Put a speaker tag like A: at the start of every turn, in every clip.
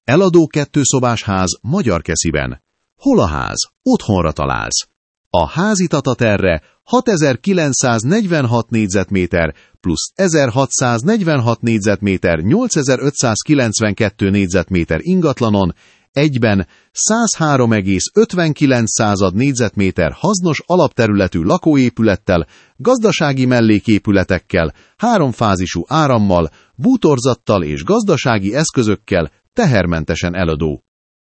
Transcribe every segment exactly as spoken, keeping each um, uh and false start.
A: Eladó kettőszobás ház Magyarkesziben. Hol a ház? Otthonra találsz. A házi tataterre hatezer-kilencszáznegyvenhat négyzetméter plusz ezerhatszáznegyvenhat négyzetméter nyolcezer-ötszázkilencvenkettő négyzetméter ingatlanon, egyben százhárom egész ötvenkilenc négyzetméter hasznos alapterületű lakóépülettel, gazdasági melléképületekkel, háromfázisú árammal, bútorzattal és gazdasági eszközökkel tehermentesen eladó.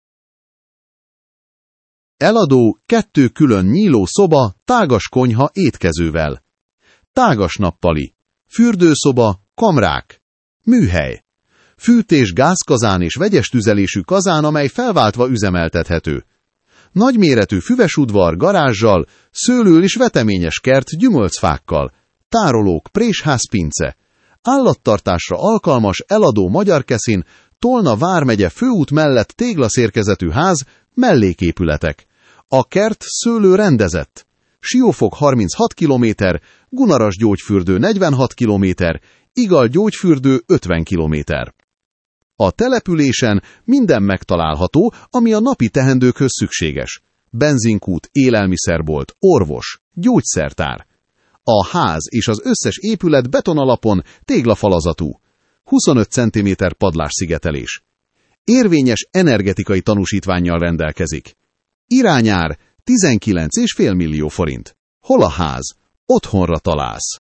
A: Eladó kettő külön nyíló szoba, tágas konyha étkezővel. Tágas nappali. Fürdőszoba, kamrák. Műhely. Fűtés gázkazán és vegyes tüzelésű kazán, amely felváltva üzemeltethető. Nagyméretű füves udvar garázsal, szőlő- és veteményes kert gyümölcfákkal. Tárolók, présházpince. Állattartásra alkalmas Eladó Magyarkeszin, Tolna vármegye főút mellett téglaszérkezetű ház, melléképületek. A kert szőlő rendezett. Siófok harminchat kilométer, Gunaras gyógyfürdő negyvenhat kilométer, Igal gyógyfürdő ötven kilométer. A településen minden megtalálható, ami a napi teendőkhöz szükséges. Benzinkút, élelmiszerbolt, orvos, gyógyszertár. A ház és az összes épület betonalapon, téglafalazatú. huszonöt centiméter padlásszigetelés. Érvényes energetikai tanúsítvánnyal rendelkezik. Irányár tizenkilenc egész öt millió forint. Hol a ház? Otthonra találsz.